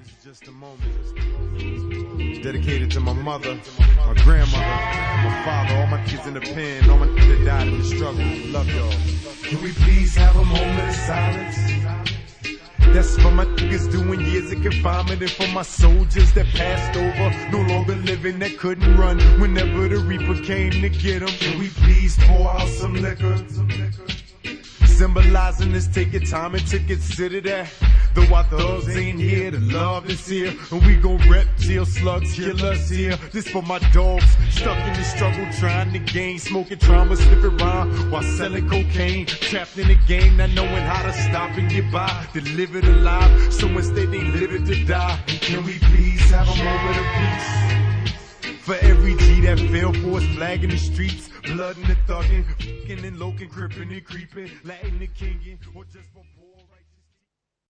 This is just a moment. Dedicated to my mother, my grandmother, my father, all my kids in the pen, all my niggas that died in the struggle. Love y'all. Can we please have a moment of silence? That's for my niggas doing years of confinement, and for my soldiers that passed over, no longer living, that couldn't run whenever the reaper came to get them. Can we please pour out some liquor? Symbolizing this, take your time and to consider that. Though our thugs ain't here, the love is here, and we gon' rep till slugs kill us here. This for my dogs, stuck in the struggle, trying to gain, smoking trauma, slipping around while selling cocaine. Trapped in the game, not knowing how to stop and get by, to live it alive, so instead they live it to die. Can we please have a moment of peace? For every G that fell for his flag in the streets, blood in the thuggin', fucking and loking, crippin' and creeping, Latin and kingin', or just for